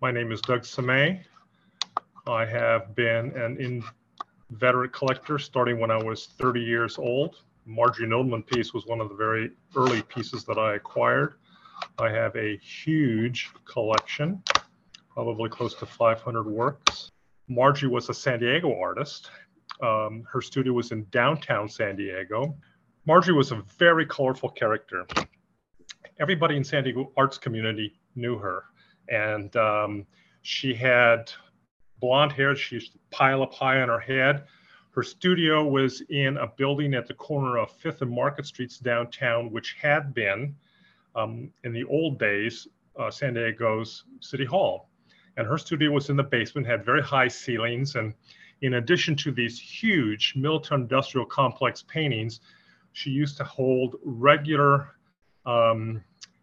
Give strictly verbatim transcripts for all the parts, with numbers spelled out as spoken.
My name is Doug Semay. I have been an inveterate collector starting when I was thirty years old. Marjorie Nodelman piece was one of the very early pieces that I acquired. I have a huge collection, probably close to five hundred works. Marjorie was a San Diego artist. Um, her studio was in downtown San Diego. Marjorie was a very colorful character. Everybody in San Diego arts community knew her. And um, she had blonde hair. She used to pile up high on her head. Her studio was in a building at the corner of Fifth and Market Streets downtown, which had been, um, in the old days, uh, San Diego's City Hall. And her studio was in the basement, had very high ceilings. And in addition to these huge military industrial complex paintings, she used to hold regular um,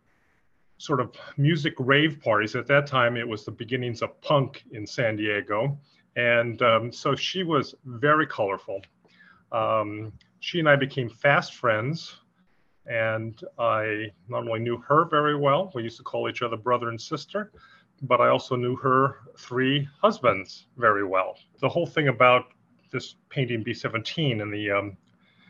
sort of music rave parties. At that time, it was the beginnings of punk in San Diego. And um, so she was very colorful. Um, she and I became fast friends. And I not only knew her very well, we used to call each other brother and sister, but I also knew her three husbands very well. The whole thing about this painting B seventeen and the um,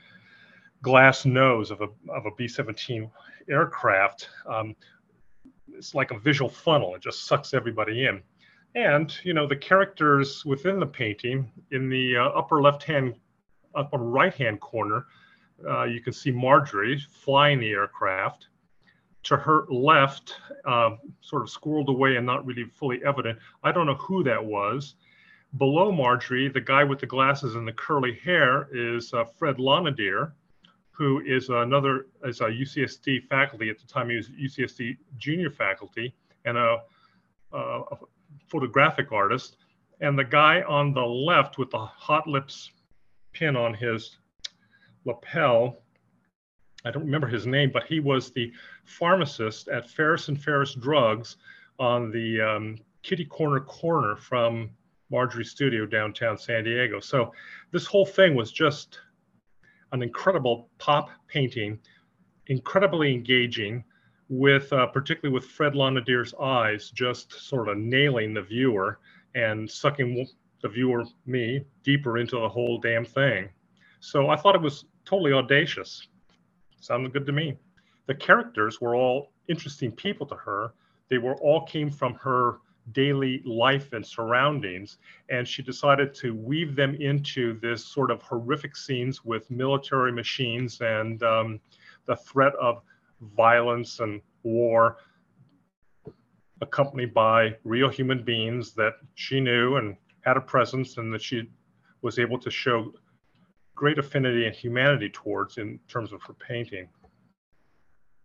glass nose of a, of a B seventeen aircraft, um, it's like a visual funnel. It just sucks everybody in. And, you know, the characters within the painting, in the uh, upper left-hand, upper right-hand corner, uh, you can see Marjorie flying the aircraft. To her left, uh, sort of squirreled away and not really fully evident, I don't know who that was. Below Marjorie, the guy with the glasses and the curly hair is uh, Fred Lonadier, who is another, is a U C S D faculty. At the time, he was U C S D junior faculty and a, a, a photographic artist. And the guy on the left with the Hot Lips pin on his lapel, I don't remember his name, but he was the pharmacist at Ferris and Ferris Drugs on the um, Kitty Corner corner from Marjorie's studio downtown San Diego. So this whole thing was just an incredible pop painting, incredibly engaging, with uh, particularly with Fred Lonadier's eyes just sort of nailing the viewer and sucking the viewer, me, deeper into the whole damn thing. So I thought it was totally audacious. Sounded good to me. The characters were all interesting people to her. They were all came from her daily life and surroundings, and she decided to weave them into this sort of horrific scenes with military machines and um, the threat of violence and war, accompanied by real human beings that she knew and had a presence and that she was able to show great affinity and humanity towards in terms of her painting.